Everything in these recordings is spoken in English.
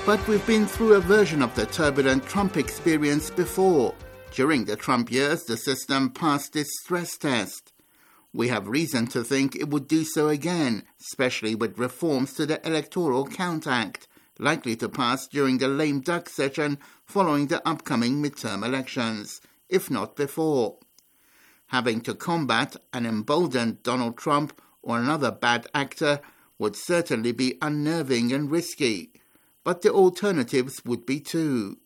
But we've been through a version of the turbulent Trump experience before. During the Trump years, the system passed its stress test. We have reason to think it would do so again, especially with reforms to the Electoral Count Act, likely to pass during the lame duck session following the upcoming midterm elections, if not before. Having to combat an emboldened Donald Trump or another bad actor would certainly be unnerving and risky, but the alternatives would be too.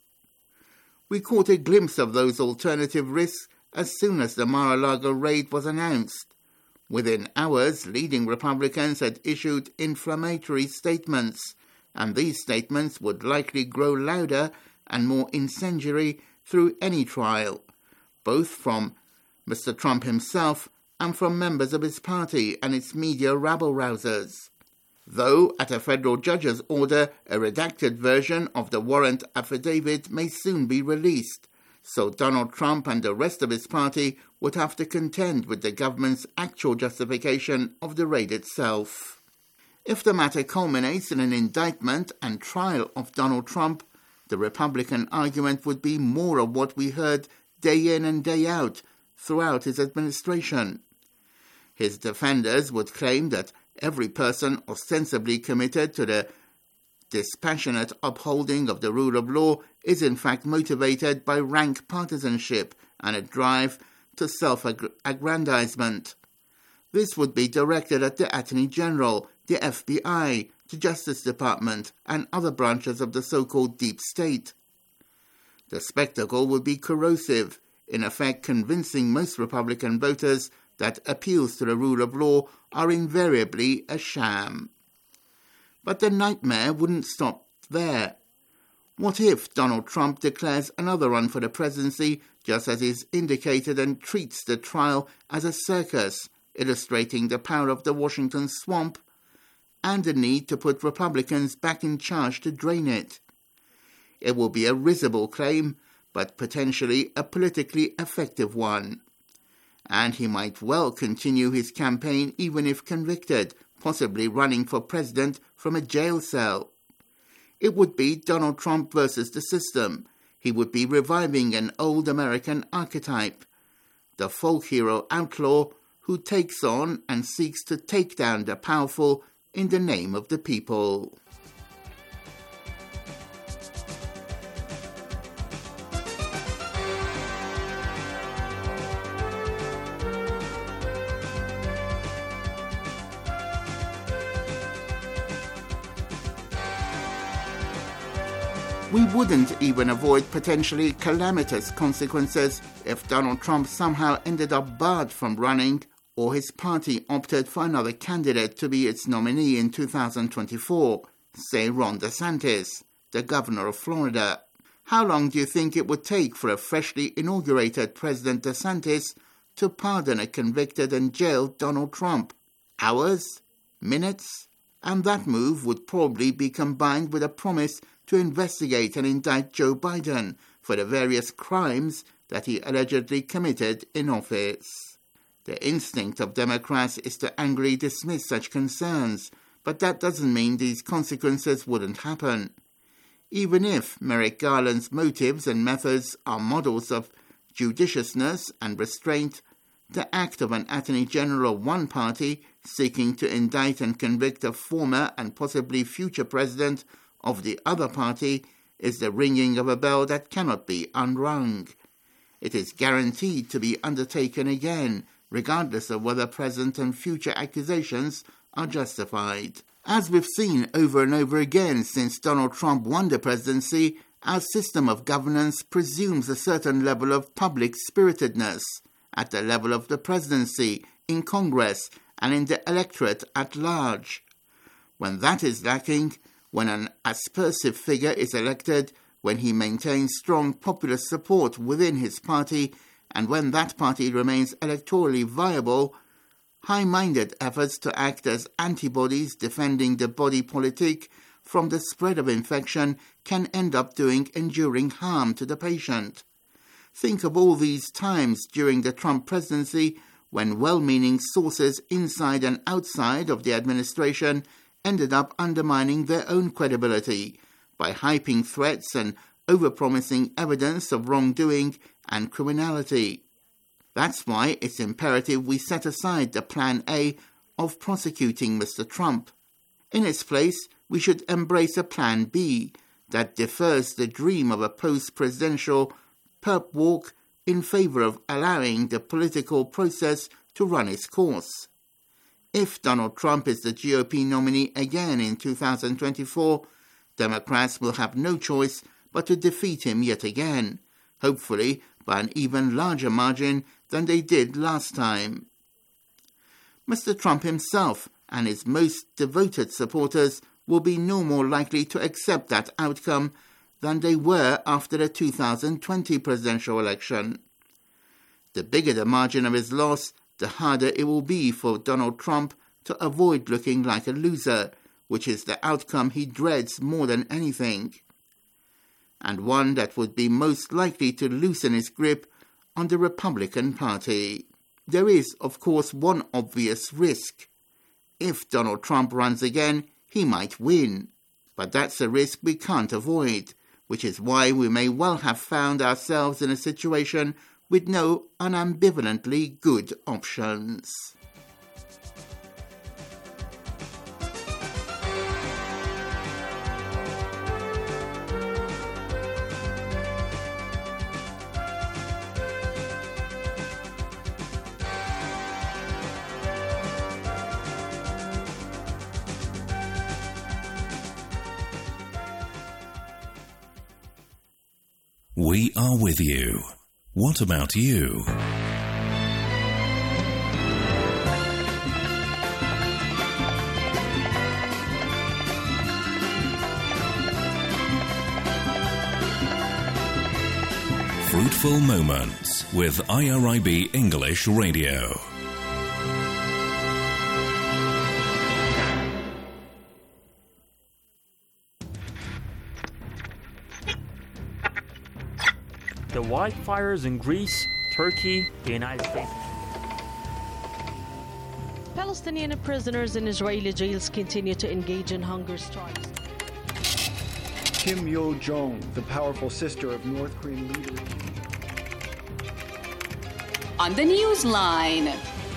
We caught a glimpse of those alternative risks as soon as the Mar-a-Lago raid was announced. Within hours, leading Republicans had issued inflammatory statements, and these statements would likely grow louder and more incendiary through any trial, both from Mr. Trump himself and from members of his party and its media rabble-rousers. Though, at a federal judge's order, a redacted version of the warrant affidavit may soon be released, so Donald Trump and the rest of his party would have to contend with the government's actual justification of the raid itself. If the matter culminates in an indictment and trial of Donald Trump, the Republican argument would be more of what we heard day in and day out throughout his administration. His defenders would claim that every person ostensibly committed to the dispassionate upholding of the rule of law is in fact motivated by rank partisanship and a drive to self-aggrandizement. This would be directed at the Attorney General, the FBI, the Justice Department, and other branches of the so-called deep state. The spectacle would be corrosive, in effect convincing most Republican voters that appeals to the rule of law are invariably a sham. But the nightmare wouldn't stop there. What if Donald Trump declares another run for the presidency just as is indicated and treats the trial as a circus, illustrating the power of the Washington swamp and the need to put Republicans back in charge to drain it? It will be a risible claim, but potentially a politically effective one. And he might well continue his campaign even if convicted, possibly running for president from a jail cell. It would be Donald Trump versus the system. He would be reviving an old American archetype, the folk hero outlaw who takes on and seeks to take down the powerful in the name of the people. We wouldn't even avoid potentially calamitous consequences if Donald Trump somehow ended up barred from running or his party opted for another candidate to be its nominee in 2024, say Ron DeSantis, the governor of Florida. How long do you think it would take for a freshly inaugurated President DeSantis to pardon a convicted and jailed Donald Trump? Hours? Minutes? And that move would probably be combined with a promise to investigate and indict Joe Biden for the various crimes that he allegedly committed in office. The instinct of Democrats is to angrily dismiss such concerns, but that doesn't mean these consequences wouldn't happen. Even if Merrick Garland's motives and methods are models of judiciousness and restraint, the act of an Attorney General of one party seeking to indict and convict a former and possibly future president of the other party is the ringing of a bell that cannot be unrung. It is guaranteed to be undertaken again, regardless of whether present and future accusations are justified. As we've seen over and over again since Donald Trump won the presidency, our system of governance presumes a certain level of public spiritedness at the level of the presidency, in Congress, and in the electorate at large. When that is lacking, when an aspersive figure is elected, when he maintains strong popular support within his party, and when that party remains electorally viable, high-minded efforts to act as antibodies defending the body politic from the spread of infection can end up doing enduring harm to the patient. Think of all these times during the Trump presidency when well-meaning sources inside and outside of the administration ended up undermining their own credibility, by hyping threats and overpromising evidence of wrongdoing and criminality. That's why it's imperative we set aside the Plan A of prosecuting Mr. Trump. In its place, we should embrace a Plan B that defers the dream of a post-presidential perp walk in favor of allowing the political process to run its course. If Donald Trump is the GOP nominee again in 2024, Democrats will have no choice but to defeat him yet again, hopefully by an even larger margin than they did last time. Mr. Trump himself and his most devoted supporters will be no more likely to accept that outcome than they were after the 2020 presidential election. The bigger the margin of his loss, the harder it will be for Donald Trump to avoid looking like a loser, which is the outcome he dreads more than anything, and one that would be most likely to loosen his grip on the Republican Party. There is, of course, one obvious risk. If Donald Trump runs again, he might win. But that's a risk we can't avoid, which is why we may well have found ourselves in a situation with no unambivalently good options. We are with you. What about you? Fruitful Moments with IRIB English Radio. The wildfires in Greece, Turkey, the United States. Palestinian prisoners in Israeli jails continue to engage in hunger strikes. Kim Yo-jong, the powerful sister of North Korean leader. On the Newsline.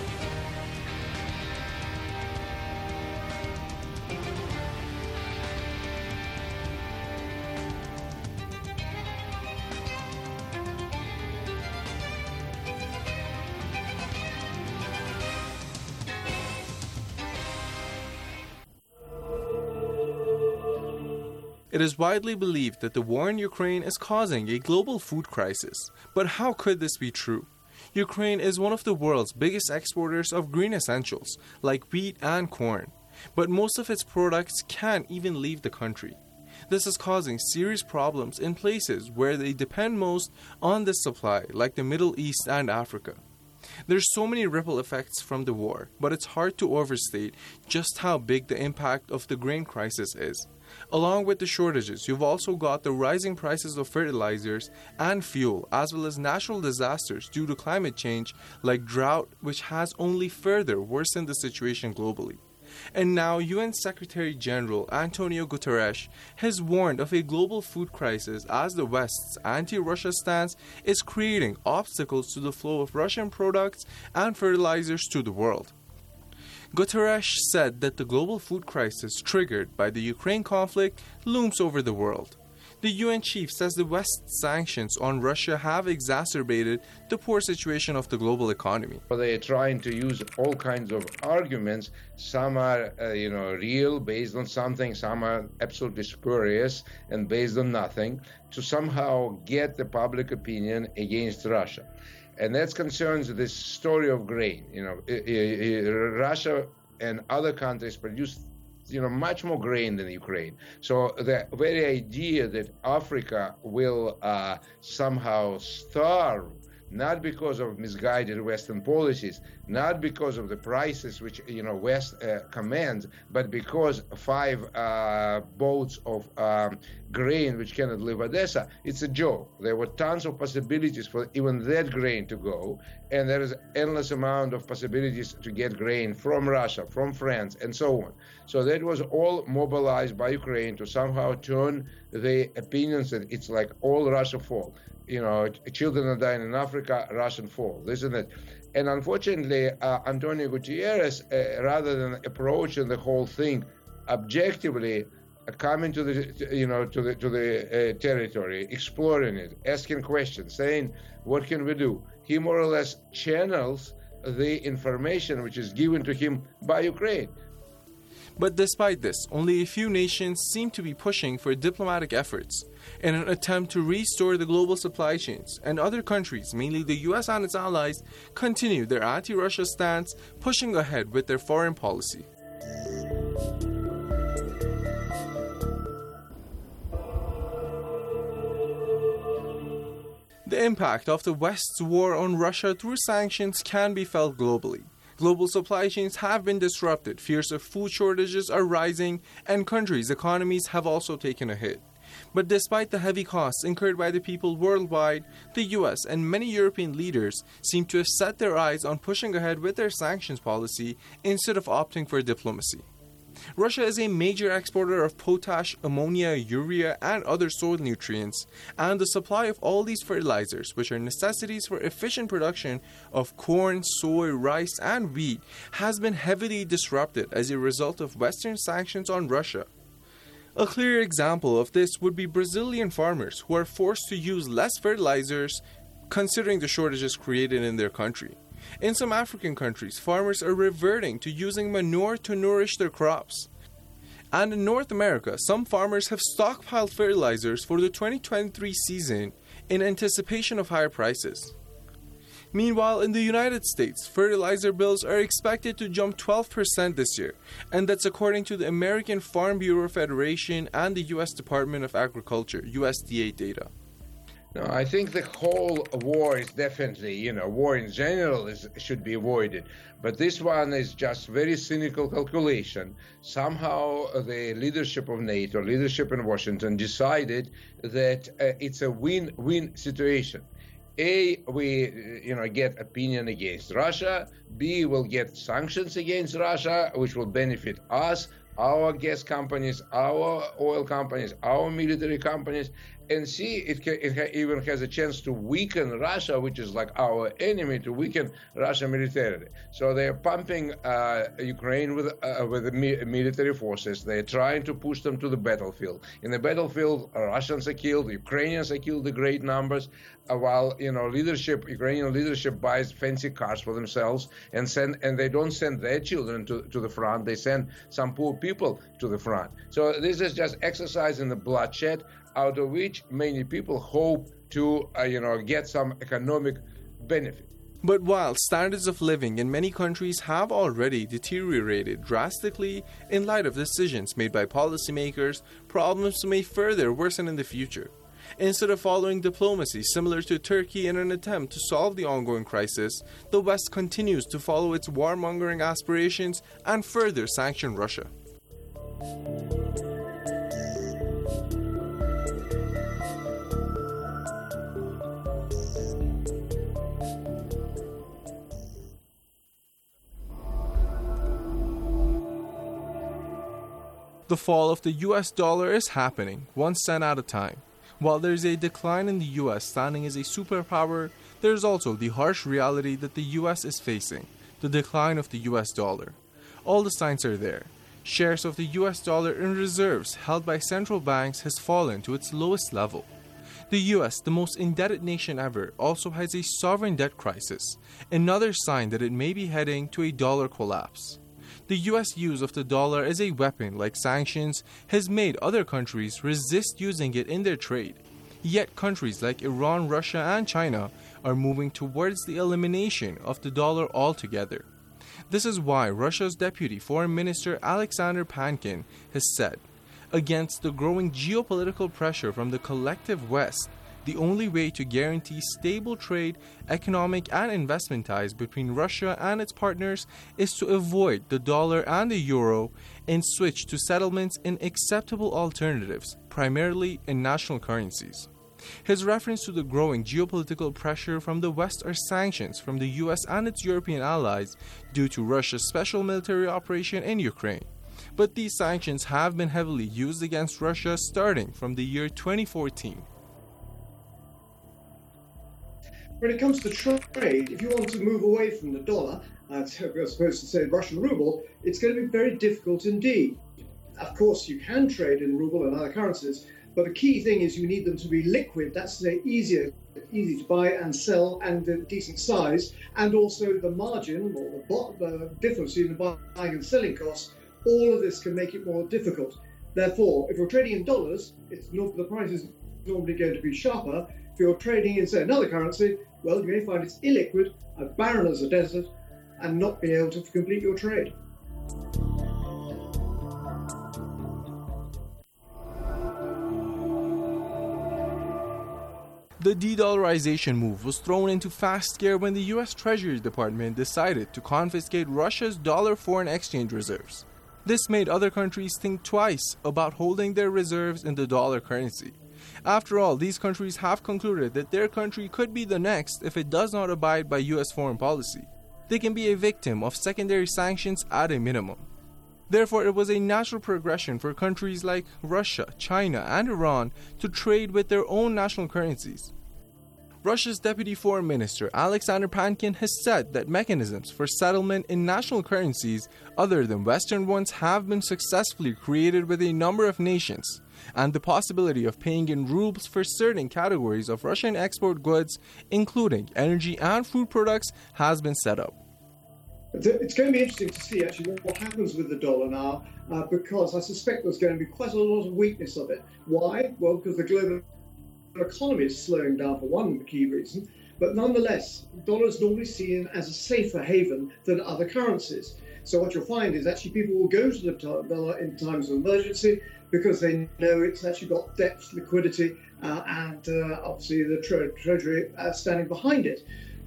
It is widely believed that the war in Ukraine is causing a global food crisis. But how could this be true? Ukraine is one of the world's biggest exporters of green essentials, like wheat and corn. But most of its products can't even leave the country. This is causing serious problems in places where they depend most on this supply, like the Middle East and Africa. There's so many ripple effects from the war, but it's hard to overstate just how big the impact of the grain crisis is. Along with the shortages, you've also got the rising prices of fertilizers and fuel, as well as natural disasters due to climate change like drought, which has only further worsened the situation globally. And now UN Secretary General Antonio Guterres has warned of a global food crisis as the West's anti-Russia stance is creating obstacles to the flow of Russian products and fertilizers to the world. Guterres said that the global food crisis triggered by the Ukraine conflict looms over the world. The UN chief says the West's sanctions on Russia have exacerbated the poor situation of the global economy. They're trying to use all kinds of arguments. Some are, real, based on something. Some are absolutely spurious and based on nothing, to somehow get the public opinion against Russia. And that concerns this story of grain. Russia and other countries produce much more grain than Ukraine. So the very idea that Africa will somehow starve not because of misguided Western policies, not because of the prices which West commands, but because 5 boats of grain which cannot leave Odessa. It's a joke. There were tons of possibilities for even that grain to go, and there is endless amount of possibilities to get grain from Russia, from France, and so on. So that was all mobilized by Ukraine to somehow turn the opinions that it's like all Russia fall. Children are dying in Africa, Russian fall, isn't it? And unfortunately, Antonio Guterres, rather than approaching the whole thing objectively, coming to the territory, exploring it, asking questions, saying, what can we do? He more or less channels the information which is given to him by Ukraine. But despite this, only a few nations seem to be pushing for diplomatic efforts in an attempt to restore the global supply chains, and other countries, mainly the US and its allies, continue their anti-Russia stance, pushing ahead with their foreign policy. The impact of the West's war on Russia through sanctions can be felt globally. Global supply chains have been disrupted, fears of food shortages are rising, and countries' economies have also taken a hit. But despite the heavy costs incurred by the people worldwide, the US and many European leaders seem to have set their eyes on pushing ahead with their sanctions policy instead of opting for diplomacy. Russia is a major exporter of potash, ammonia, urea, and other soil nutrients, and the supply of all these fertilizers, which are necessities for efficient production of corn, soy, rice, and wheat, has been heavily disrupted as a result of Western sanctions on Russia. A clear example of this would be Brazilian farmers who are forced to use less fertilizers considering the shortages created in their country. In some African countries, farmers are reverting to using manure to nourish their crops. And in North America, some farmers have stockpiled fertilizers for the 2023 season in anticipation of higher prices. Meanwhile, in the United States, fertilizer bills are expected to jump 12% this year, and that's according to the American Farm Bureau Federation and the U.S. Department of Agriculture, USDA data. No, I think the whole war is definitely, war in general should be avoided. But this one is just very cynical calculation. Somehow the leadership of NATO, leadership in Washington decided that it's a win-win situation. A, we get opinion against Russia. B, we'll get sanctions against Russia, which will benefit us, our gas companies, our oil companies, our military companies. And C, it even has a chance to weaken Russia, which is like our enemy, to weaken Russia militarily. So they're pumping Ukraine with the military forces. They're trying to push them to the battlefield. In the battlefield, Russians are killed, Ukrainians are killed in great numbers, while Ukrainian leadership buys fancy cars for themselves and they don't send their children to the front. They send some poor people to the front. So this is just exercise in the bloodshed, out of which many people hope to, get some economic benefit. But while standards of living in many countries have already deteriorated drastically in light of decisions made by policymakers, problems may further worsen in the future. Instead of following diplomacy similar to Turkey in an attempt to solve the ongoing crisis, the West continues to follow its warmongering aspirations and further sanction Russia. The fall of the US dollar is happening, 1 cent at a time. While there is a decline in the US standing as a superpower, there is also the harsh reality that the US is facing, the decline of the US dollar. All the signs are there. Shares of the US dollar in reserves held by central banks has fallen to its lowest level. The US, the most indebted nation ever, also has a sovereign debt crisis, another sign that it may be heading to a dollar collapse. The US use of the dollar as a weapon, like sanctions, has made other countries resist using it in their trade. Yet countries like Iran, Russia, and China are moving towards the elimination of the dollar altogether. This is why Russia's Deputy Foreign Minister Alexander Pankin has said, against the growing geopolitical pressure from the collective West, the only way to guarantee stable trade, economic and investment ties between Russia and its partners is to avoid the dollar and the euro and switch to settlements in acceptable alternatives, primarily in national currencies. His reference to the growing geopolitical pressure from the West are sanctions from the US and its European allies due to Russia's special military operation in Ukraine. But these sanctions have been heavily used against Russia starting from the year 2014. When it comes to trade, if you want to move away from the dollar, as opposed to, say, Russian ruble, it's going to be very difficult indeed. Of course, you can trade in ruble and other currencies, but the key thing is you need them to be liquid. That's to say easy to buy and sell and a decent size, and also the margin or the difference between the buying and selling costs. All of this can make it more difficult. Therefore, if you're trading in dollars, the price is normally going to be sharper. If you're trading in, say, another currency, well, you may find it's illiquid, as barren as a desert, and not be able to complete your trade. The de-dollarization move was thrown into fast gear when the US Treasury Department decided to confiscate Russia's dollar foreign exchange reserves. This made other countries think twice about holding their reserves in the dollar currency. After all, these countries have concluded that their country could be the next if it does not abide by US foreign policy. They can be a victim of secondary sanctions at a minimum. Therefore, it was a natural progression for countries like Russia, China, and Iran to trade with their own national currencies. Russia's Deputy Foreign Minister Alexander Pankin has said that mechanisms for settlement in national currencies other than Western ones have been successfully created with a number of nations, and the possibility of paying in rubles for certain categories of Russian export goods, including energy and food products, has been set up. It's going to be interesting to see actually what happens with the dollar now, because I suspect there's going to be quite a lot of weakness of it. Why? Well, because the global economy is slowing down for one key reason, but nonetheless, the dollar is normally seen as a safer haven than other currencies. So what you'll find is actually people will go to the dollar in times of emergency because they know it's actually got depth, liquidity, and obviously the Treasury standing behind it.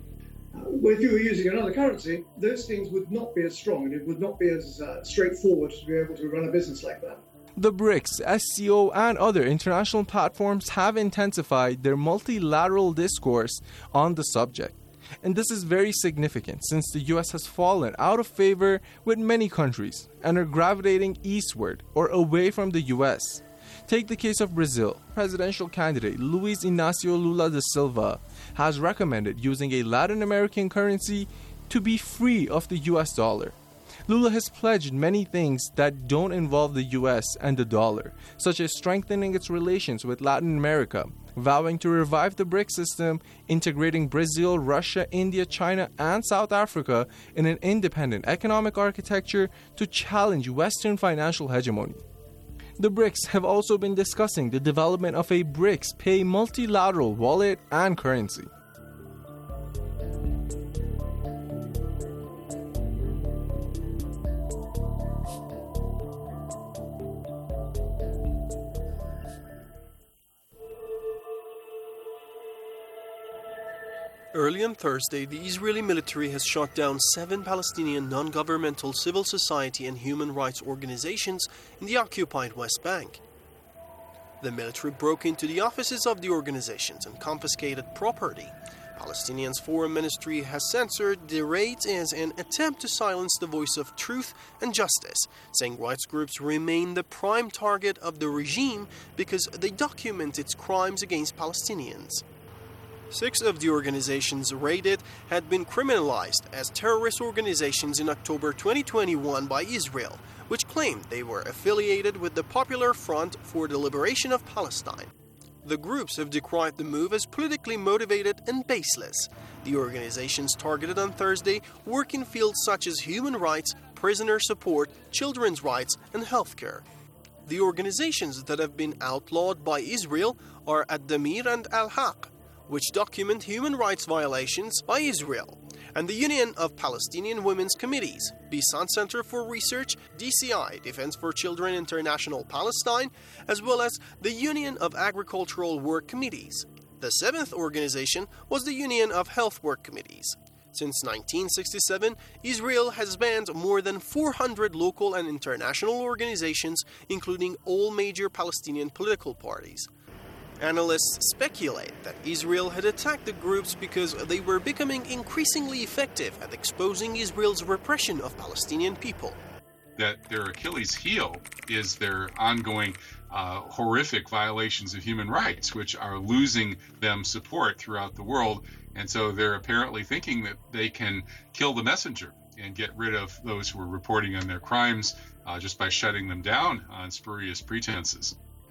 If you were using another currency, those things would not be as strong and it would not be as straightforward to be able to run a business like that. The BRICS, SCO, and other international platforms have intensified their multilateral discourse on the subject. And this is very significant since the US has fallen out of favor with many countries and are gravitating eastward or away from the US. Take the case of Brazil. Presidential candidate Luiz Inácio Lula da Silva has recommended using a Latin American currency to be free of the US dollar. Lula has pledged many things that don't involve the US and the dollar, such as strengthening its relations with Latin America, vowing to revive the BRICS system, integrating Brazil, Russia, India, China, and South Africa in an independent economic architecture to challenge Western financial hegemony. The BRICS have also been discussing the development of a BRICS Pay multilateral wallet and currency. Early on Thursday, the Israeli military has shot down 7 Palestinian non-governmental civil society and human rights organizations in the occupied West Bank. The military broke into the offices of the organizations and confiscated property. Palestinian's foreign ministry has censored the raids as an attempt to silence the voice of truth and justice, saying rights groups remain the prime target of the regime because they document its crimes against Palestinians. 6 of the organizations raided had been criminalized as terrorist organizations in October 2021 by Israel, which claimed they were affiliated with the Popular Front for the Liberation of Palestine. The groups have decried the move as politically motivated and baseless. The organizations targeted on Thursday work in fields such as human rights, prisoner support, children's rights, and healthcare. The organizations that have been outlawed by Israel are Ad-Damir and Al-Haq, which document human rights violations by Israel, and the Union of Palestinian Women's Committees, Bisan Center for Research, DCI, Defense for Children International Palestine, as well as the Union of Agricultural Work Committees. The seventh organization was the Union of Health Work Committees. Since 1967, Israel has banned more than 400 local and international organizations, including all major Palestinian political parties. Analysts speculate that Israel had attacked the groups because they were becoming increasingly effective at exposing Israel's repression of Palestinian people. That their Achilles heel is their ongoing horrific violations of human rights, which are losing them support throughout the world. And so they're apparently thinking that they can kill the messenger and get rid of those who are reporting on their crimes just by shutting them down on spurious pretenses.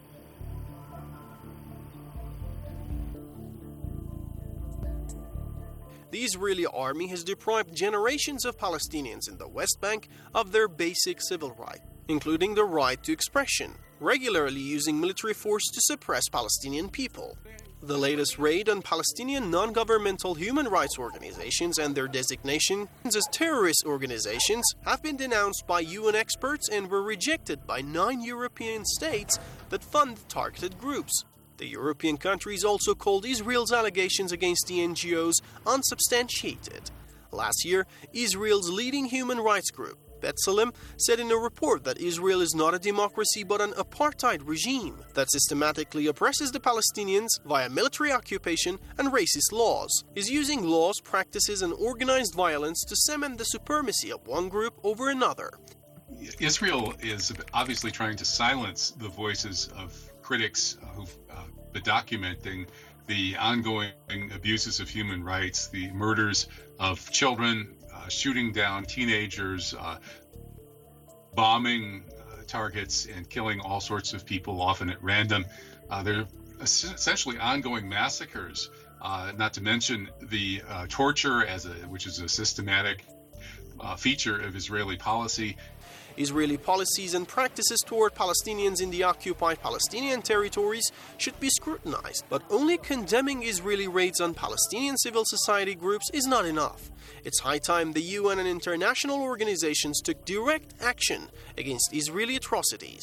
The Israeli army has deprived generations of Palestinians in the West Bank of their basic civil rights, including the right to expression, regularly using military force to suppress Palestinian people. The latest raid on Palestinian non-governmental human rights organizations and their designations as terrorist organizations have been denounced by UN experts and were rejected by 9 European states that fund targeted groups. The European countries also called Israel's allegations against the NGOs unsubstantiated. Last year, Israel's leading human rights group, B'Tselem, said in a report that Israel is not a democracy but an apartheid regime that systematically oppresses the Palestinians via military occupation and racist laws, is using laws, practices, and organized violence to cement the supremacy of one group over another. Israel is obviously trying to silence the voices of critics who've been documenting the ongoing abuses of human rights, the murders of children, shooting down teenagers, bombing targets, and killing all sorts of people, often at random. They're essentially ongoing massacres, not to mention the torture, which is a systematic feature of Israeli policy. Israeli policies and practices toward Palestinians in the occupied Palestinian territories should be scrutinized, but only condemning Israeli raids on Palestinian civil society groups is not enough. It's high time the UN and international organizations took direct action against Israeli atrocities.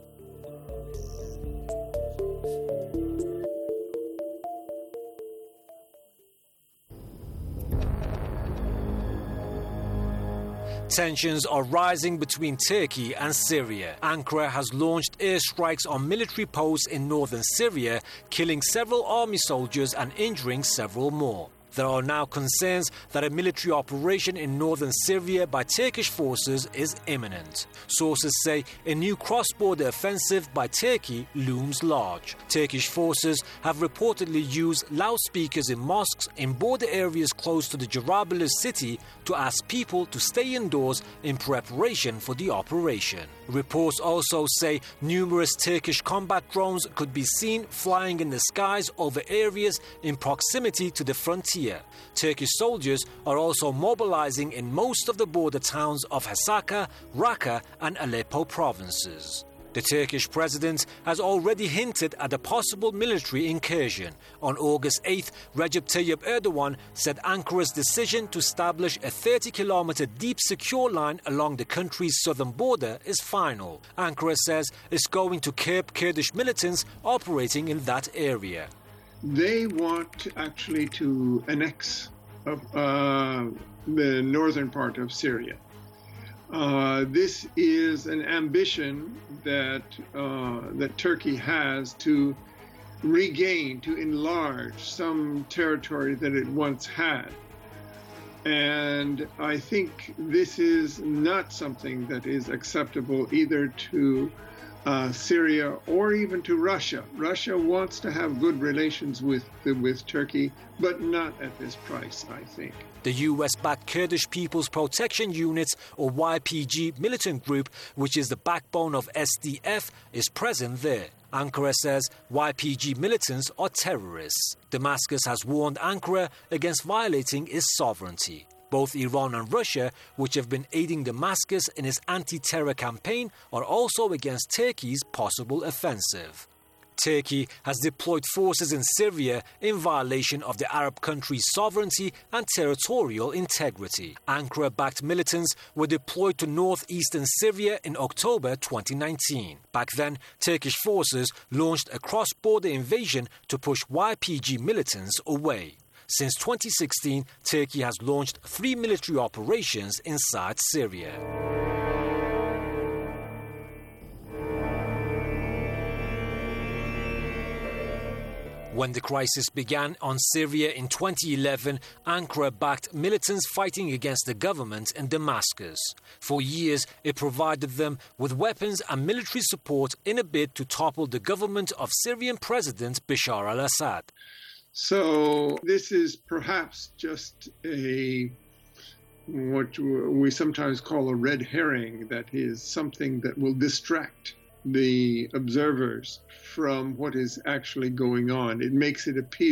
Tensions are rising between Turkey and Syria. Ankara has launched airstrikes on military posts in northern Syria, killing several army soldiers and injuring several more. There are now concerns that a military operation in northern Syria by Turkish forces is imminent. Sources say a new cross-border offensive by Turkey looms large. Turkish forces have reportedly used loudspeakers in mosques in border areas close to the Jarablus city to ask people to stay indoors in preparation for the operation. Reports also say numerous Turkish combat drones could be seen flying in the skies over areas in proximity to the frontier. Turkish soldiers are also mobilizing in most of the border towns of Hasaka, Raqqa and Aleppo provinces. The Turkish president has already hinted at a possible military incursion. On August 8th, Recep Tayyip Erdogan said Ankara's decision to establish a 30-kilometer deep secure line along the country's southern border is final. Ankara says it's going to curb Kurdish militants operating in that area. They want actually to annex the northern part of Syria. This is an ambition that Turkey has to regain, to enlarge some territory that it once had. And I think this is not something that is acceptable either to Syria or even to Russia. Russia wants to have good relations with Turkey, but not at this price, I think. The US-backed Kurdish People's Protection Unit, or YPG militant group, which is the backbone of SDF, is present there. Ankara says YPG militants are terrorists. Damascus has warned Ankara against violating its sovereignty. Both Iran and Russia, which have been aiding Damascus in its anti-terror campaign, are also against Turkey's possible offensive. Turkey has deployed forces in Syria in violation of the Arab country's sovereignty and territorial integrity. Ankara-backed militants were deployed to northeastern Syria in October 2019. Back then, Turkish forces launched a cross-border invasion to push YPG militants away. Since 2016, Turkey has launched 3 military operations inside Syria. When the crisis began on Syria in 2011, Ankara backed militants fighting against the government in Damascus. For years, it provided them with weapons and military support in a bid to topple the government of Syrian President Bashar al-Assad. So this is perhaps just what we sometimes call a red herring, that is something that will distract the observers from what is actually going on. It makes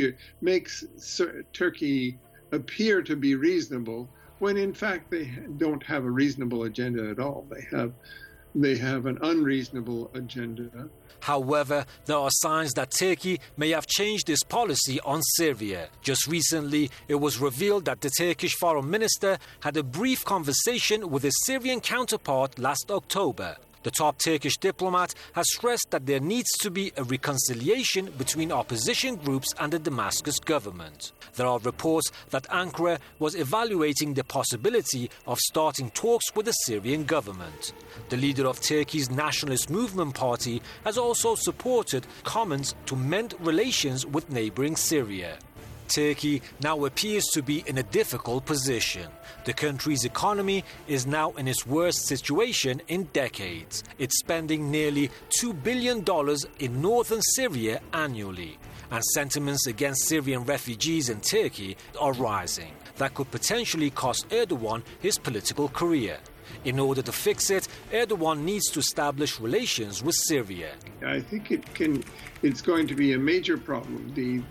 Turkey appear to be reasonable when in fact they don't have a reasonable agenda at all. They have an unreasonable agenda. However, there are signs that Turkey may have changed its policy on Syria. Just recently, it was revealed that the Turkish foreign minister had a brief conversation with his Syrian counterpart last October. The top Turkish diplomat has stressed that there needs to be a reconciliation between opposition groups and the Damascus government. There are reports that Ankara was evaluating the possibility of starting talks with the Syrian government. The leader of Turkey's Nationalist Movement Party has also supported comments to mend relations with neighboring Syria. Turkey now appears to be in a difficult position. The country's economy is now in its worst situation in decades. It's spending nearly $2 billion in northern Syria annually. And sentiments against Syrian refugees in Turkey are rising. That could potentially cost Erdogan his political career. In order to fix it, Erdogan needs to establish relations with Syria. I think it's going to be a major problem.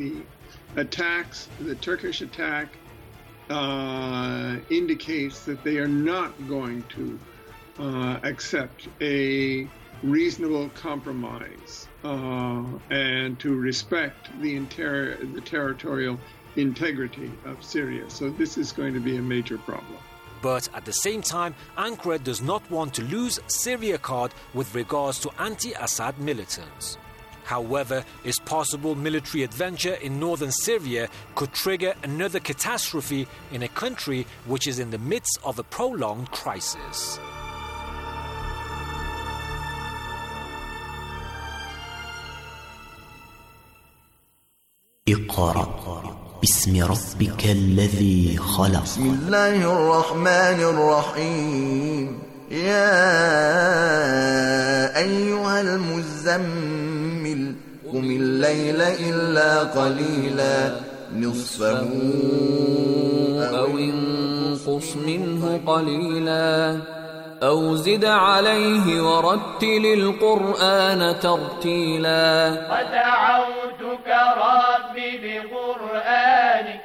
The Turkish attack indicates that they are not going to accept a reasonable compromise and to respect the territorial integrity of Syria. So this is going to be a major problem. But at the same time, Ankara does not want to lose Syria card with regards to anti-Assad militants. However, its possible military adventure in northern Syria could trigger another catastrophe in a country which is in the midst of a prolonged crisis. اقرأ باسم ربك الذي خلق. بسم الله الرحمن الرحيم. يا أيها المزمل قم الليل إلا قليلا نصفه أو انقص منه قليلا أو زد عليه ورتل القرآن ترتيلا ودعوتك ربي بقرآنك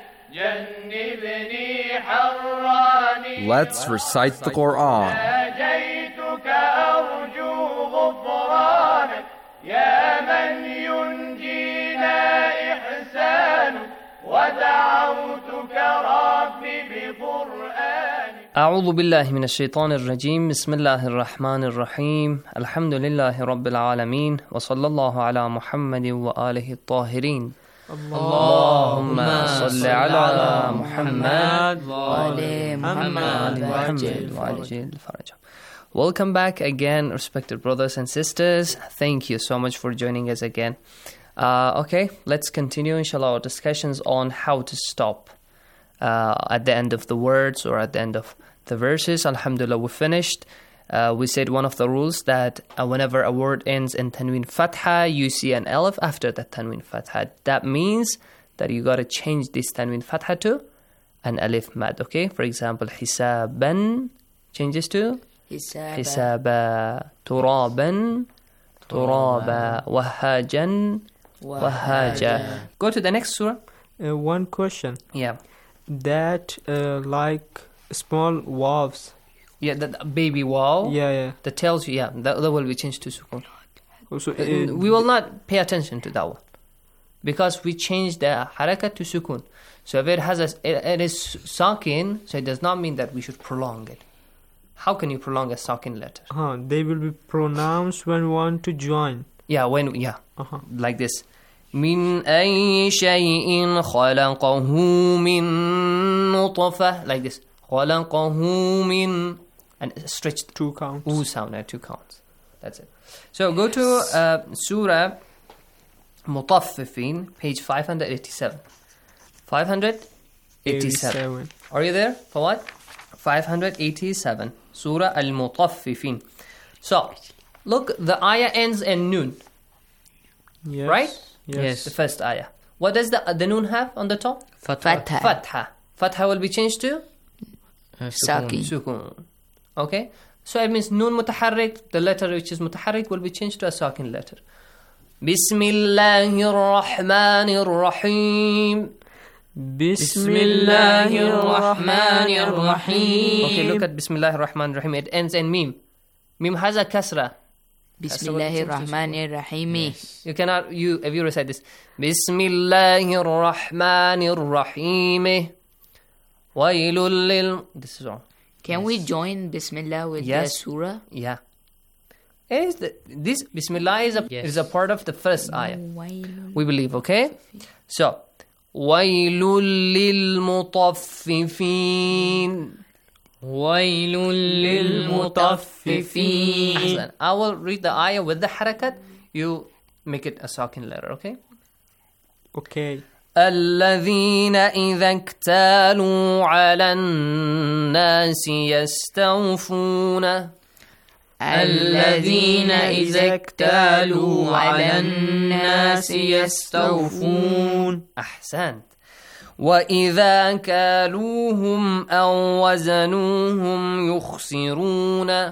جنبني حراني. Let's recite the Quran. ناجيتك أرجو غفرانك يا من ينجينا إحسانك ودعوتك ربي بقرآنك. أعوذ بالله من الشيطان الرجيم. بسم الله الرحمن الرحيم. الحمد لله رب العالمين وصلى الله على محمد وآله الطاهرين. اللهم صل على محمد وآل محمد وعجل فرجهم. Welcome back again, respected brothers and sisters. Thank you so much for joining us again. Okay, let's continue, inshallah, our discussions on how to stop at the end of the words or at the end of the verses. Alhamdulillah, we finished. We said one of the rules that whenever a word ends in tanween fatha, you see an alif after that tanween fatha. That means that you got to change this tanween fatha to an alif mad. Okay, for example, hisaban changes to hisaba, turaban turaba, wahajan wahaja. Go to the next surah. One question. Yeah. That like small waws. Yeah, that baby waw. Yeah. That tells you, that will be changed to sukun. So, we will not pay attention to that one because we changed the harakat to sukun. So if it is sakin, so it does not mean that we should prolong it. How can you prolong a sakin letter? They will be pronounced when we want to join. Yeah, like this. Min أي شيء خلقه من نطفة, like this. خلقه من, and stretch 2 counts. Oo sound at 2 counts. That's it. So go to Surah Mutaffifin, page 587. 587. Are you there? For what? 587. Surah Al-Mutaffifin. So, look, the ayah ends in noon. Yes. Right? Yes. The first ayah. What does the noon have on the top? Fatha. Fatha will be changed to? Sakin. Sukun. Okay? So it means noon mutaharrik, the letter which is mutaharrik will be changed to a sakin letter. Bismillahir Rahmanir Rahim. Bismillahir Rahmanir Rahim. Okay, look at Bismillahir Rahmanir Rahim. It ends in mim. Mim has a kasra. Bismillahir Rahmanir Rahim. You cannot, if you recite this, Bismillahir Rahmanir Rahim. Wailul lil. This is wrong. Can we join Bismillah with the surah? Yeah. This Bismillah is a part of the first ayah. We believe, okay? So, Wailul lil mutaffifin. Wailul lil mutaffifin. I will read the ayah with the harakat. You make it a sakin letter, okay? Okay. الذين إذا اكتالوا على الناس يستوفون. الذين إذا اكتالوا على الناس يستوفون. أحسنت. وإذا كالوهم أو وزنوهم يخسرون.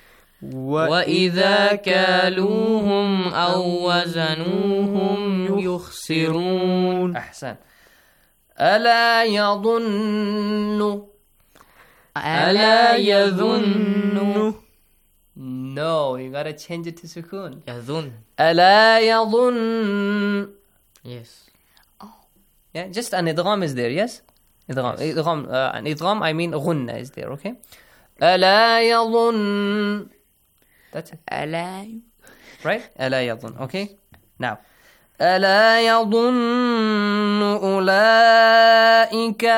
وإذا كالوهم أو وزنوهم يخسرون. أحسن. ألا يظن. ألا يظن. No, you gotta change it to sukun. يظن. ألا يظن. Yes. Yeah, just an idgham is there, yes? Idgham. An idgham, I mean ghunna is there, okay? ألا يظن. That's it. ألا. Right? ألا يظن. Okay? Now. ألا يظن أولئك.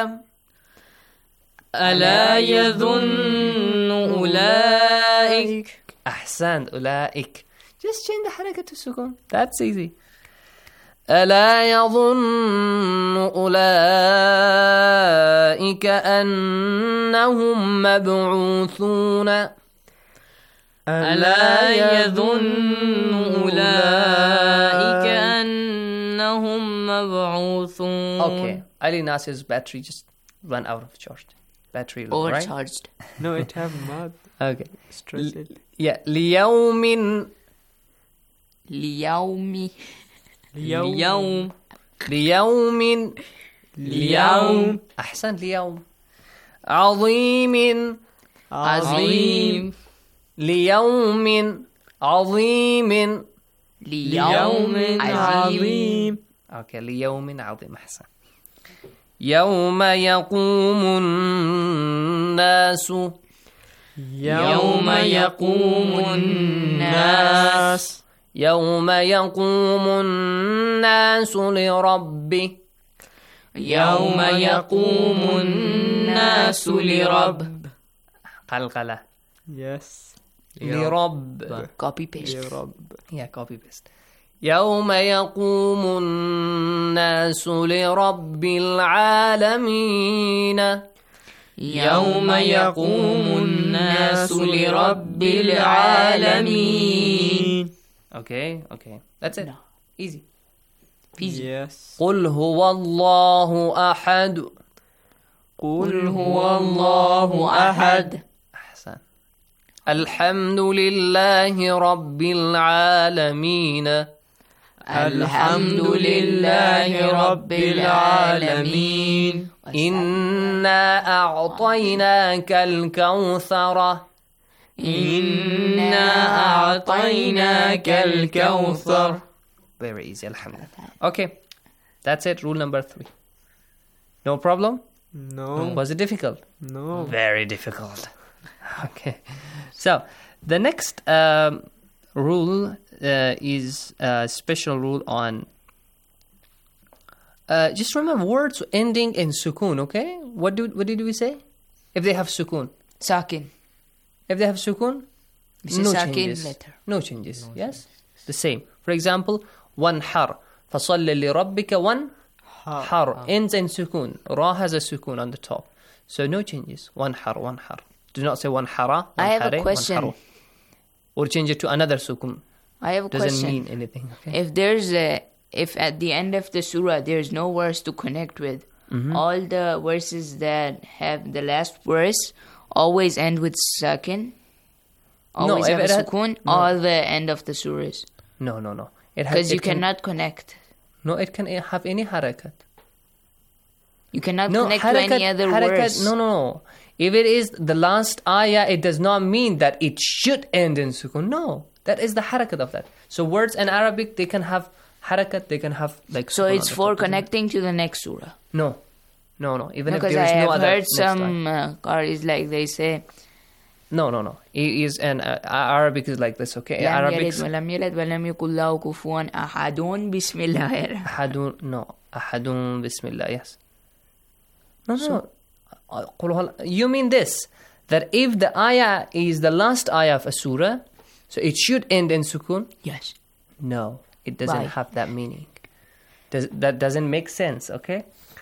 ألا يظن أولئك. أحسنت. أولئك. Just change the harakat to sukun. That's easy. ألا يظن أولئك أنهم مبعوثون. ألا يظن أولئك أنهم مبعوثون. Okay. Ali Nasir's battery just ran out of charge. Battery low, right? Overcharged. No, it have not. Okay. Stress it. Yeah. ليوم. ليوم. اليوم. ليوم. ليوم. أحسن. ليوم. عظيم. عظيم. ليوم عظيم. ليوم عظيم. Okay, ليوم عظيم. أحسن. يوم يقوم الناس. يوم يقوم الناس. يوم يقوم الناس لرب. يوم يقوم الناس لرب. قلقلة. Yes. لرب. Copy paste. لرب. Yeah, copy paste. يوم يقوم الناس لرب العالمين. يوم يقوم الناس لرب العالمين. Okay. That's it. Easy. Yes. قل هو الله أحد. قل هو الله أحد. أحسن. الحمد لله رب العالمين. الحمد لله رب العالمين. إنا أعطيناك الكوثر. إنا أعطيناك الكوثر. Very easy, alhamdulillah. Okay, that's it. Rule number 3. No problem? No. Was it difficult? No. Very difficult. Okay. So, the next rule is a special rule on... just remember words ending in sukoon, okay? What did we say? If they have sukoon. Sakin. If they have sukoon, no changes. Letter. No changes. Yes? The same. For example, وانحر فصل لربك وانحر ends in sukoon. Ra has a sukoon on the top. So no changes. وانحر. Do not say وانحر. I have a question. وانحر. Or change it to another sukoon. I have a question. Doesn't mean anything. Okay? If at the end of the surah there's no verse to connect with, all the verses that have the last verse always end with sakin. Always have a sukoon. All the end of the surahs. No. Because you cannot connect. No, it can have any harakat. You cannot connect to any other words. No. If it is the last ayah, it does not mean that it should end in sukoon. No, that is the harakat of that. So words in Arabic, they can have harakat, they can have like... So it's for connecting to the next surah? No. Even if there is no other... Because I have heard some qaris like they say... No. It is an Arabic is like this, okay? Arabic. Ahadun bismillah. Ahadun bismillah, yes. No. You mean this, that if the ayah is the last ayah of a surah, so it should end in sukoon? Yes. No, it doesn't have that meaning. That doesn't make sense, okay?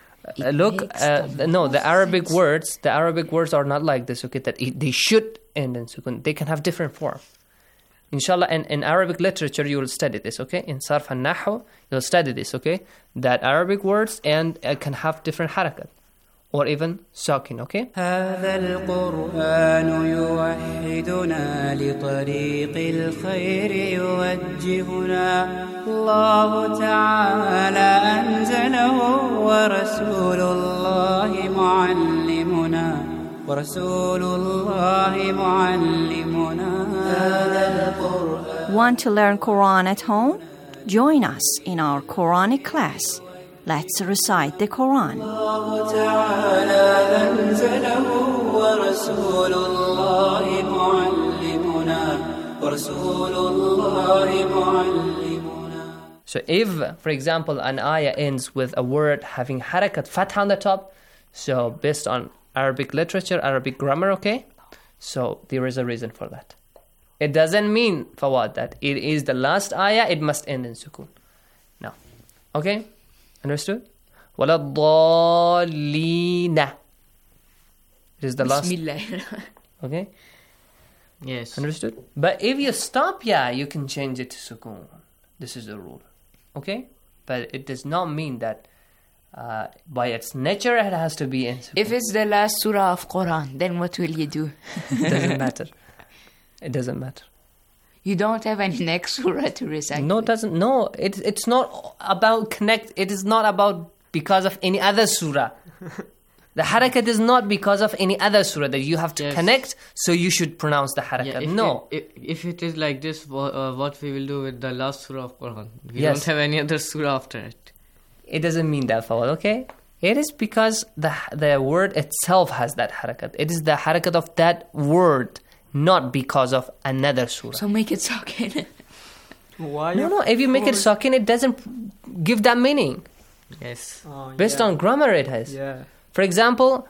The Arabic words are not like this, okay? That they should end in sukoon. They can have different form. Inshallah, in Arabic literature, you will study this, okay? In Sarf and Nahu, you'll study this, okay? That Arabic words and can have different harakat. Or even sakin, okay? هذا القرآن يوحدنا لطريق الخير يوجهنا الله تعالى أنزله ورسول الله معلمنا هذا القرآن. Want to learn Quran at home? Join us in our Quranic class. Let's recite the Quran. So if, for example, an ayah ends with a word having harakat fatha on the top, so based on Arabic literature, Arabic grammar, okay? So there is a reason for that. It doesn't mean, Fawad, that it is the last ayah, it must end in sukoon. No. Okay? Understood? وَلَا الضَّالِّينَ. It is the last. Bismillah. Okay? Yes. Understood? But if you stop, you can change it to sukoon. This is the rule. Okay? But it does not mean that by its nature it has to be in sukoon. If it's the last surah of Quran, then what will you do? It doesn't matter. It doesn't matter. You don't have any next surah to recite. No, it doesn't. No, it's not about connect. It is not about because of any other surah. The harakat is not because of any other surah that you have to connect, so you should pronounce the harakat. If it is like this, what we will do with the last surah of Quran? We don't have any other surah after it. It doesn't mean that, Fawad, okay? It is because the word itself has that harakat. It is the harakat of that word, not because of another surah. So make it sakin. Why? No. If you make it sakin, it doesn't give that meaning. Yes. Based on grammar, it has. Yeah. For example,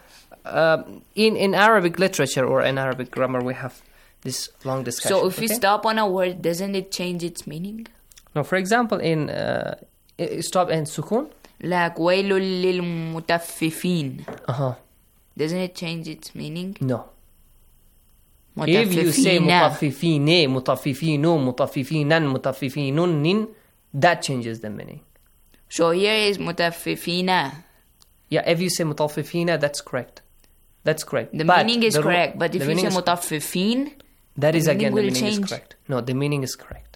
in Arabic literature or in Arabic grammar, we have this long discussion. So if you stop on a word, doesn't it change its meaning? No. For example, in stop in sukoon. Like wailul lil mutaffifin. Doesn't it change its meaning? No. If you say mutaffifine, mutaffifinu, mutaffifinan, mutaffifinun, that changes the meaning. So here is mutaffifina. Yeah, if you say mutaffifina, that's correct. That's correct. The meaning is correct, but if you say mutaffifin, that is again the meaning is correct. No, the meaning is correct.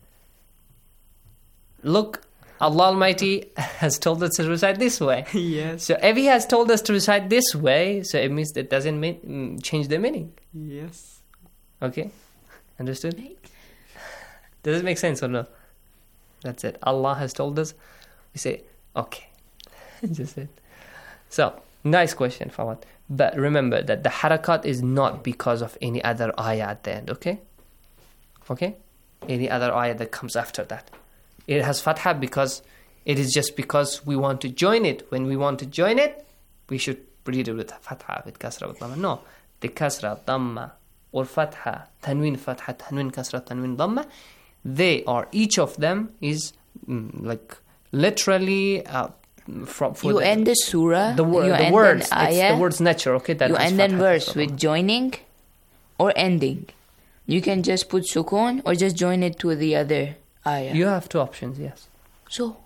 Look, Allah Almighty has told us to recite this way. Yes. So if He has told us to recite this way, so it means that doesn't change the meaning. Yes. Okay? Understood? Does it make sense or no? That's it. Allah has told us. We say, okay. Just it. So, nice question, Fawad. But remember that the harakat is not because of any other ayah at the end, okay? Okay? Any other ayah that comes after that. It has fatha because it is just because we want to join it. When we want to join it, we should read it with fatha, with kasra, with dhamma. No. The kasra, dhamma, or fatha, tanween, kasra, tanween, dhamma, they are, each of them is like literally you end the surah, the words, it's the words nature, okay? That you end the verse with joining or ending. You can just put sukun or just join it to the other ayah. You have two options, yes. So?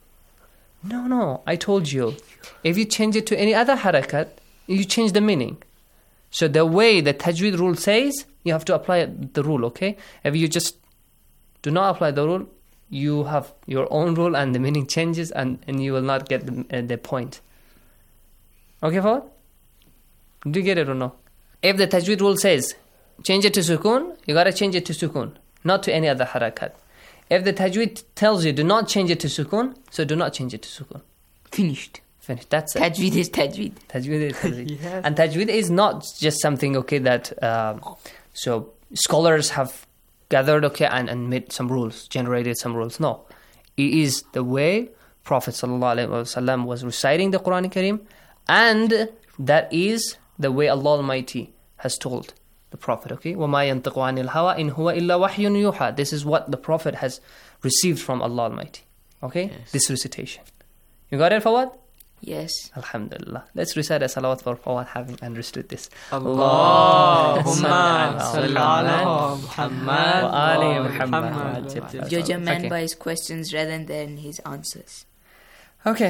No, I told you. If you change it to any other harakat, you change the meaning. So the way the tajweed rule says, you have to apply the rule, okay? If you just do not apply the rule, you have your own rule and the meaning changes and you will not get the point. Okay, Fawad? Do you get it or no? If the tajweed rule says, change it to sukun, you got to change it to sukun, not to any other harakat. If the tajweed tells you do not change it to sukun, so do not change it to sukun. Finished. That's it. Tajweed is tajweed. Tajweed is tajweed. Yes. And tajweed is not just something, okay, that so scholars have gathered, okay, and made some rules, generated some rules. No. It is the way Prophet ﷺ was reciting the Quran Kareem, and that is the way Allah Almighty has told the Prophet, okay? وَمَا يَنْطِقُ عَنِ الْهَوَىٰ إِنْ هُوَ إِلَّا وَحْيٌ يُوحَىٰ. This is what the Prophet has received from Allah Almighty, okay? Yes. This recitation. You got it, Fawad? Yes. Alhamdulillah. Let's recite a salawat for Fawad having understood this. Allahumma salli ala Muhammad wa ali Muhammad. Judge a man by his questions rather than his answers. Okay.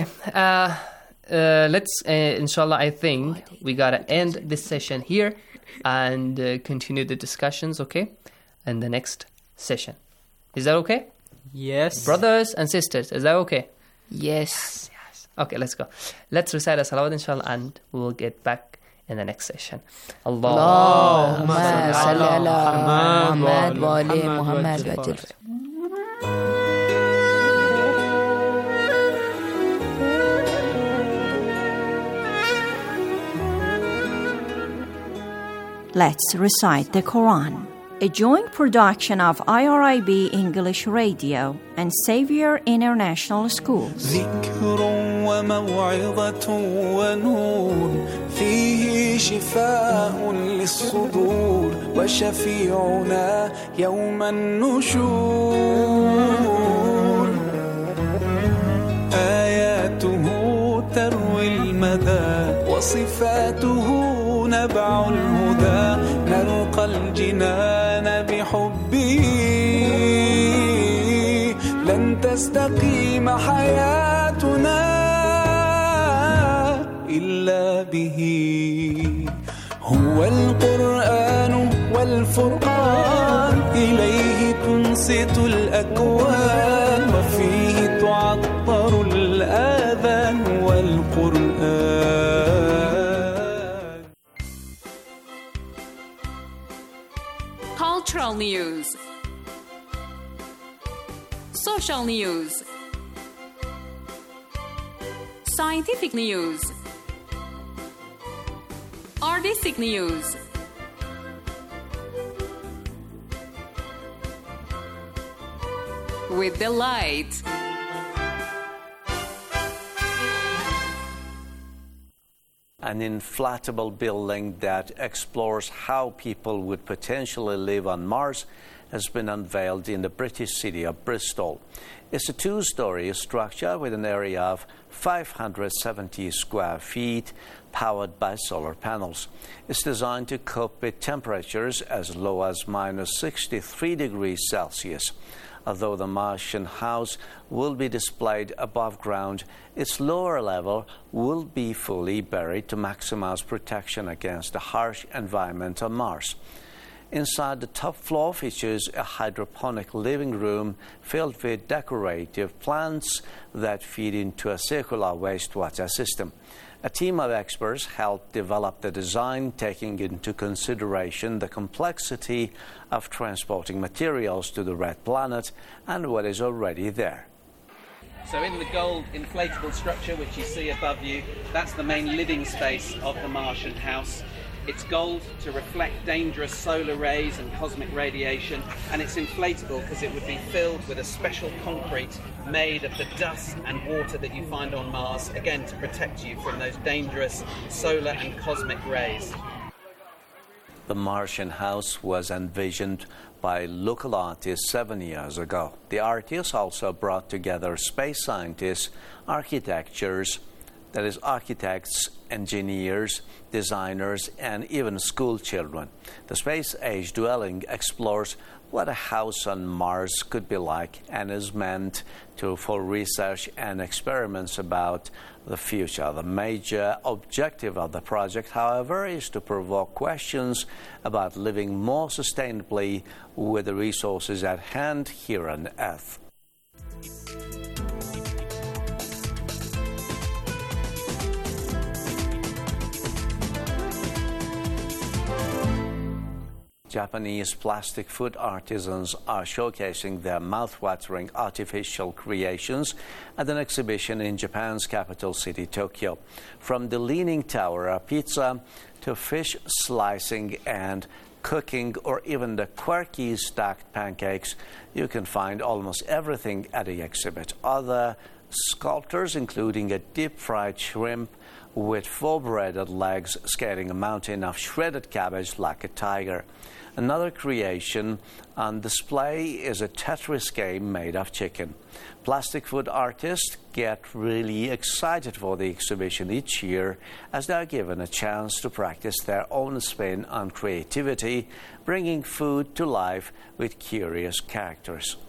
Let's, inshallah, I think we gotta end this session here and continue the discussions, okay? In the next session. Is that okay? Yes. Brothers and sisters, is that okay? Yes. Okay, let's go. Let's recite a salawat, inshallah, and we'll get back in the next session. Allahumma salli ala Muhammad wa ali Muhammad. Let's recite the Quran. A joint production of IRIB English Radio and Xavier International Schools. ذكر وموعظة ونور فيه شفاء للصدور وشفيعنا يوم النشور آياته تروي المدى وصفاته نبع الهدى نرقى الجنان بحبه لن تستقيم حياتنا إلا به هو القرآن والفرقان إليه تنصت الأكوان وفيه تعطر الآذان والقرآن. Cultural news, social news, scientific news, artistic news, with delight. An inflatable building that explores how people would potentially live on Mars has been unveiled in the British city of Bristol. It's a two-story structure with an area of 570 square feet, powered by solar panels. It's designed to cope with temperatures as low as -63 degrees Celsius. Although the Martian house will be displayed above ground, its lower level will be fully buried to maximize protection against the harsh environment on Mars. Inside, the top floor features a hydroponic living room filled with decorative plants that feed into a circular wastewater system. A team of experts helped develop the design, taking into consideration the complexity of transporting materials to the Red Planet and what is already there. So in the gold inflatable structure which you see above you, that's the main living space of the Martian house. It's gold to reflect dangerous solar rays and cosmic radiation, and it's inflatable because it would be filled with a special concrete made of the dust and water that you find on Mars, again to protect you from those dangerous solar and cosmic rays. The Martian house was envisioned by local artists 7 years ago. The artists also brought together space scientists, architects, engineers, designers, and even school children. The space-age dwelling explores what a house on Mars could be like and is meant for research and experiments about the future. The major objective of the project, however, is to provoke questions about living more sustainably with the resources at hand here on Earth. Japanese plastic food artisans are showcasing their mouth-watering artificial creations at an exhibition in Japan's capital city, Tokyo. From the Leaning Tower of pizza to fish slicing and cooking, or even the quirky stacked pancakes, you can find almost everything at the exhibit. Other sculptors, including a deep-fried shrimp with 4 breaded legs scaling a mountain of shredded cabbage like a tiger. Another creation on display is a Tetris game made of chicken. Plastic food artists get really excited for the exhibition each year as they are given a chance to practice their own spin on creativity, bringing food to life with curious characters.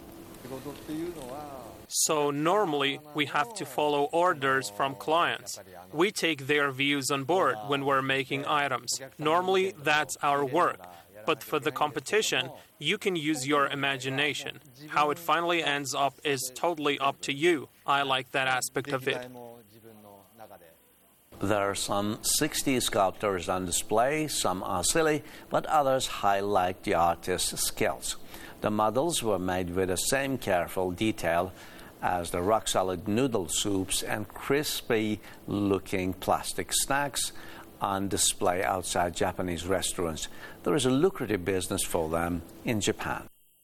So normally we have to follow orders from clients. We take their views on board when we're making items. Normally that's our work. But for the competition, you can use your imagination. How it finally ends up is totally up to you. I like that aspect of it. There are some 60 sculptors on display. Some are silly, but others highlight the artist's skills. The models were made with the same careful detail as the rock-solid noodle soups and crispy-looking plastic snacks on display outside Japanese restaurants. There is a lucrative business for them in Japan.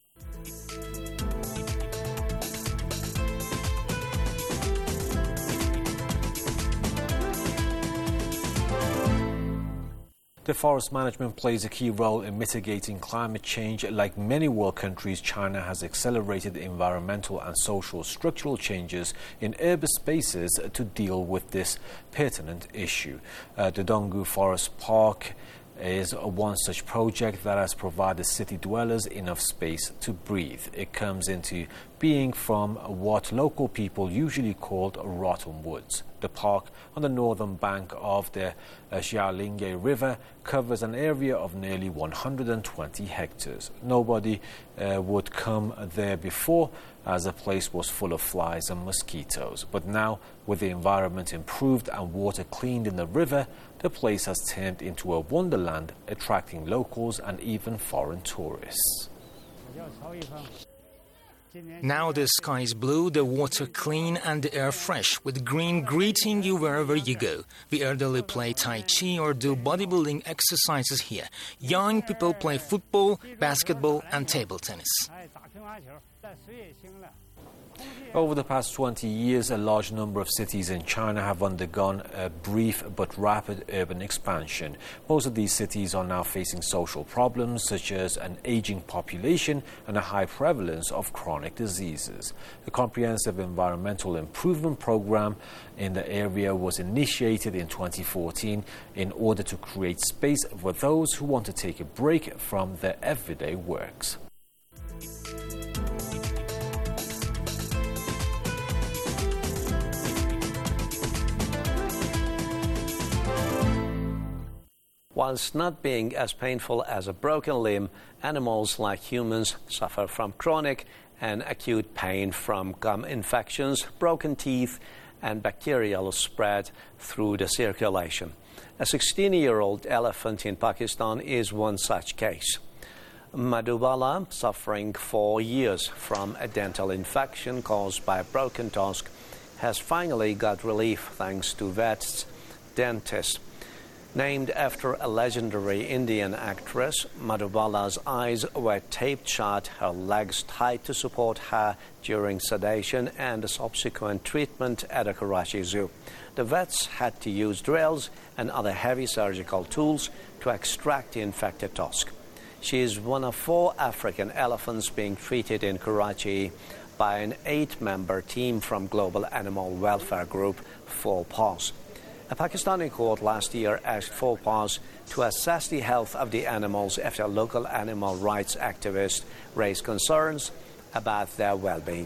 The forest management plays a key role in mitigating climate change. Like many world countries, China has accelerated environmental and social structural changes in urban spaces to deal with this pertinent issue. The Donggu Forest Park is one such project that has provided city dwellers enough space to breathe. It comes into being from what local people usually called rotten woods. The park on the northern bank of the Xiaolingye River covers an area of nearly 120 hectares. Nobody would come there before, as the place was full of flies and mosquitoes. But now, with the environment improved and water cleaned in the river, the place has turned into a wonderland, attracting locals and even foreign tourists. Now the sky is blue, the water clean and the air fresh, with green greeting you wherever you go. The elderly play Tai Chi or do bodybuilding exercises here. Young people play football, basketball and table tennis. Over the past 20 years, a large number of cities in China have undergone a brief but rapid urban expansion. Most of these cities are now facing social problems such as an aging population and a high prevalence of chronic diseases. A comprehensive environmental improvement program in the area was initiated in 2014 in order to create space for those who want to take a break from their everyday works. Whilst not being as painful as a broken limb, animals like humans suffer from chronic and acute pain from gum infections, broken teeth, and bacterial spread through the circulation. A 16-year-old elephant in Pakistan is one such case. Madhubala, suffering for years from a dental infection caused by a broken tusk, has finally got relief thanks to vet's dentist. Named after a legendary Indian actress, Madhubala's eyes were taped shut, her legs tied to support her during sedation and the subsequent treatment at a Karachi zoo. The vets had to use drills and other heavy surgical tools to extract the infected tusk. She is one of 4 African elephants being treated in Karachi by an 8-member team from global animal welfare group 4paws. A Pakistani court last year asked 4paws to assess the health of the animals after local animal rights activists raised concerns about their well-being.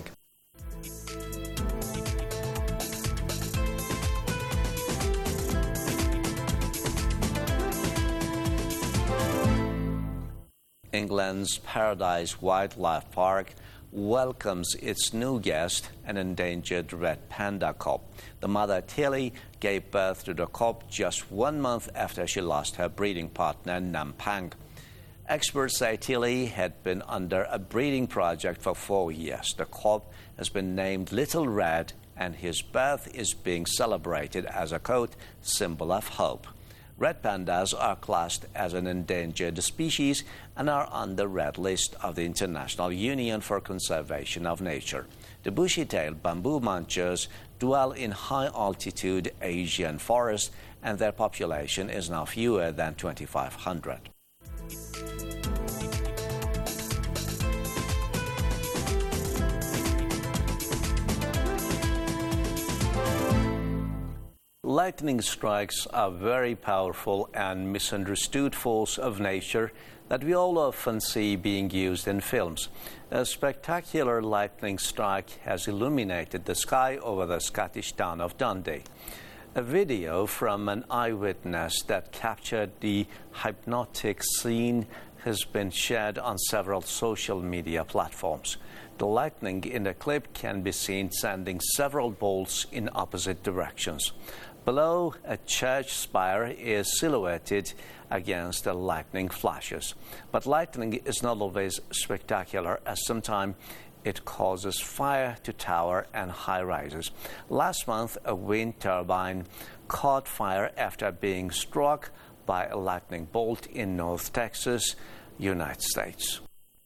England's Paradise Wildlife Park welcomes its new guest, an endangered red panda cub. The mother, Tilly, gave birth to the cub just 1 month after she lost her breeding partner, Nampang. Experts say Tilly had been under a breeding project for 4 years. The cub has been named Little Red, and his birth is being celebrated as a, quote, symbol of hope. Red pandas are classed as an endangered species and are on the red list of the International Union for Conservation of Nature. The bushy-tailed bamboo munchers dwell in high-altitude Asian forests, and their population is now fewer than 2,500. Lightning strikes are a very powerful and misunderstood force of nature that we all often see being used in films. A spectacular lightning strike has illuminated the sky over the Scottish town of Dundee. A video from an eyewitness that captured the hypnotic scene has been shared on several social media platforms. The lightning in the clip can be seen sending several bolts in opposite directions. Below, a church spire is silhouetted against the lightning flashes. But lightning is not always spectacular, as sometimes it causes fire to tower and high-rises. Last month, a wind turbine caught fire after being struck by a lightning bolt in North Texas, United States.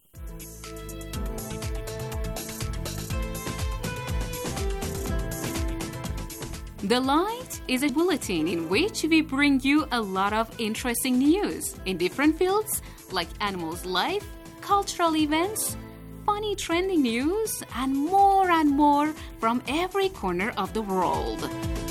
The Light is a bulletin in which we bring you a lot of interesting news in different fields like animals' life, cultural events, funny trending news, and more from every corner of the world.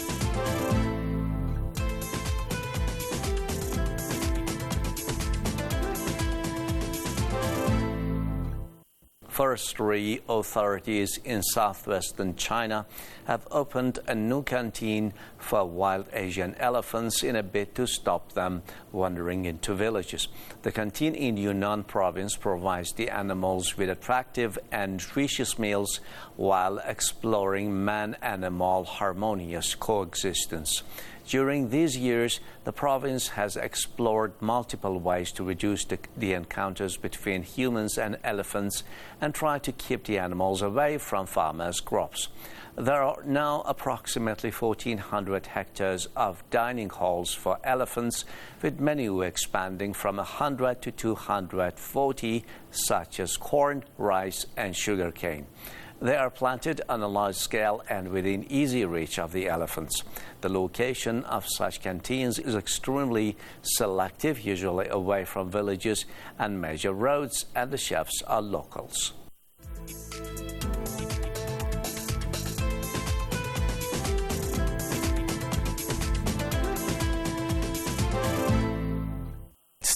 Forestry authorities in southwestern China have opened a new canteen for wild Asian elephants in a bid to stop them wandering into villages. The canteen in Yunnan province provides the animals with attractive and nutritious meals while exploring man-animal harmonious coexistence. During these years, the province has explored multiple ways to reduce the encounters between humans and elephants and try to keep the animals away from farmers' crops. There are now approximately 1,400 hectares of dining halls for elephants, with menu expanding from 100 to 240, such as corn, rice, and sugarcane. They are planted on a large scale and within easy reach of the elephants. The location of such canteens is extremely selective, usually away from villages and major roads, and the chefs are locals.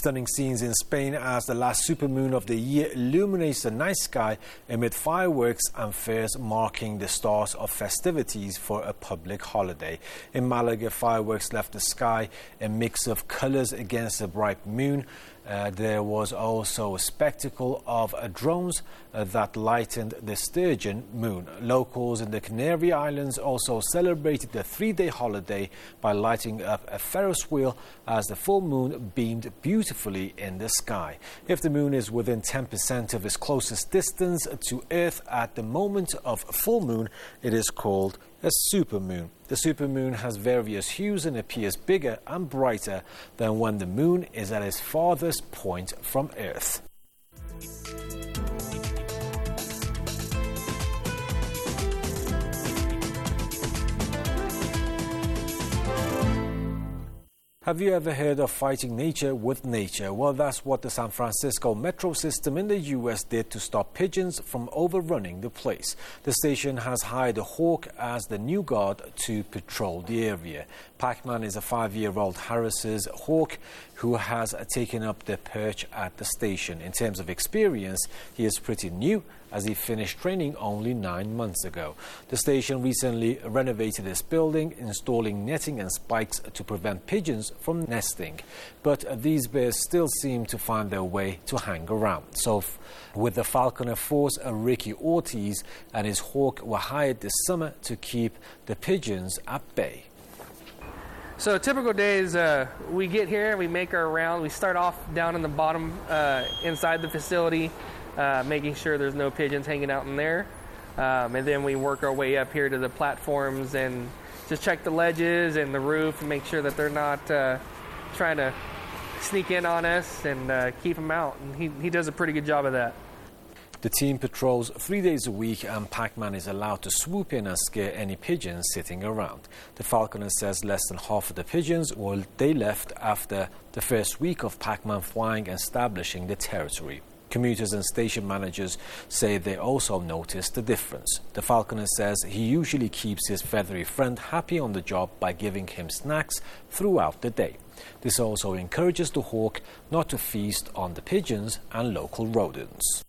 Stunning scenes in Spain as the last supermoon of the year illuminates the night sky amid fireworks and fairs marking the start of festivities for a public holiday. In Malaga, fireworks left the sky a mix of colours against a bright moon. There was also a spectacle of drones that lightened the Sturgeon moon. Locals in the Canary Islands also celebrated the 3-day holiday by lighting up a Ferris wheel as the full moon beamed beautifully in the sky. If the moon is within 10% of its closest distance to Earth at the moment of full moon, it is called a supermoon. The supermoon has various hues and appears bigger and brighter than when the moon is at its farthest point from Earth. Have you ever heard of fighting nature with nature? Well, that's what the San Francisco metro system in the U.S. did to stop pigeons from overrunning the place. The station has hired a hawk as the new guard to patrol the area. Pac-Man is a 5-year-old Harris's hawk who has taken up the perch at the station. In terms of experience, he is pretty new as he finished training only 9 months ago. The station recently renovated its building, installing netting and spikes to prevent pigeons from nesting. But these birds still seem to find their way to hang around. So with the Falconer Force, Ricky Ortiz and his hawk were hired this summer to keep the pigeons at bay. So typical days, we get here, we make our round. We start off down in the bottom inside the facility, making sure there's no pigeons hanging out in there. And then we work our way up here to the platforms and just check the ledges and the roof and make sure that they're not trying to sneak in on us and keep them out. And he does a pretty good job of that. The team patrols 3 days a week, and Pac-Man is allowed to swoop in and scare any pigeons sitting around. The Falconer says less than half of the pigeons they left after the first week of Pac-Man flying and establishing the territory. Commuters and station managers say they also noticed the difference. The Falconer says he usually keeps his feathery friend happy on the job by giving him snacks throughout the day. This also encourages the hawk not to feast on the pigeons and local rodents.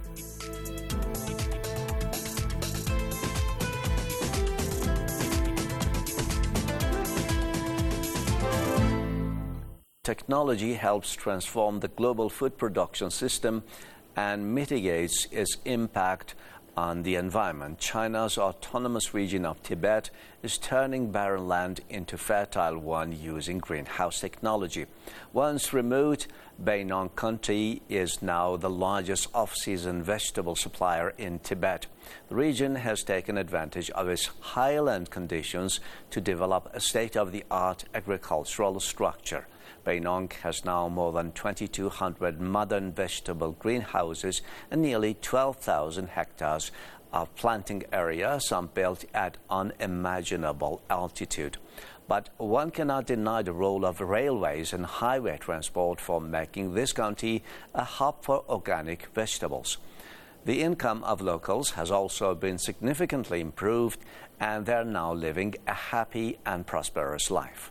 Technology helps transform the global food production system and mitigates its impact on the environment. China's autonomous region of Tibet is turning barren land into fertile one using greenhouse technology. Once remote, Bainong County is now the largest off-season vegetable supplier in Tibet. The region has taken advantage of its highland conditions to develop a state-of-the-art agricultural structure. Bainong has now more than 2,200 modern vegetable greenhouses and nearly 12,000 hectares of planting area, some built at unimaginable altitude. But one cannot deny the role of railways and highway transport for making this county a hub for organic vegetables. The income of locals has also been significantly improved, and they are now living a happy and prosperous life.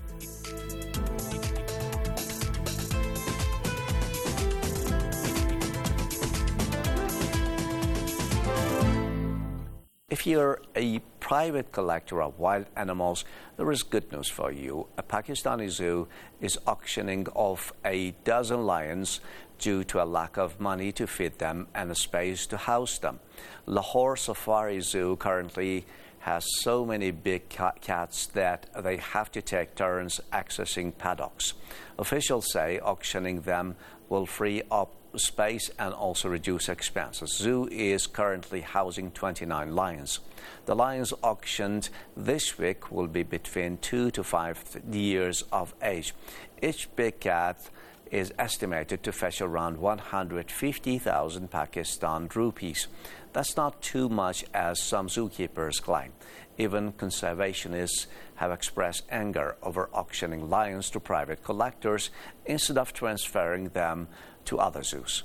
If you're a private collector of wild animals, there is good news for you. A Pakistani zoo is auctioning off a dozen lions due to a lack of money to feed them and a space to house them. Lahore Safari Zoo currently has so many big cats that they have to take turns accessing paddocks. Officials say auctioning them will free up space and also reduce expenses. Zoo is currently housing 29 lions. The lions auctioned this week will be between 2 to 5 years of age. Each big cat is estimated to fetch around 150,000 Pakistan rupees. That's not too much as some zookeepers claim. Even conservationists have expressed anger over auctioning lions to private collectors instead of transferring them to other zoos.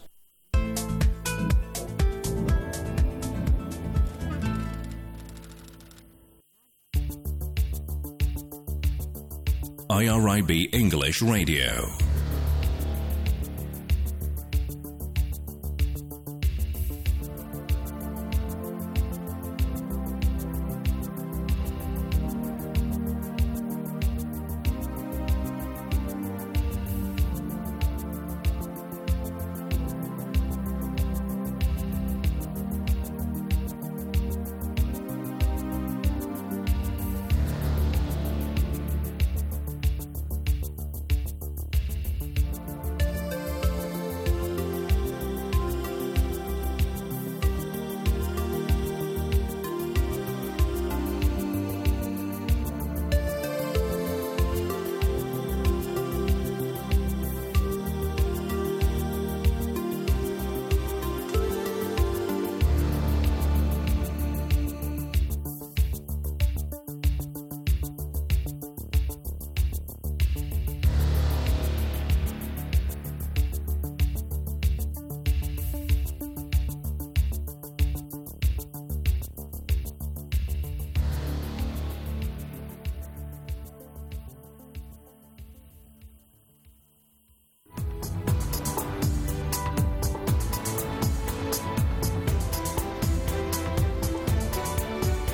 IRIB English Radio.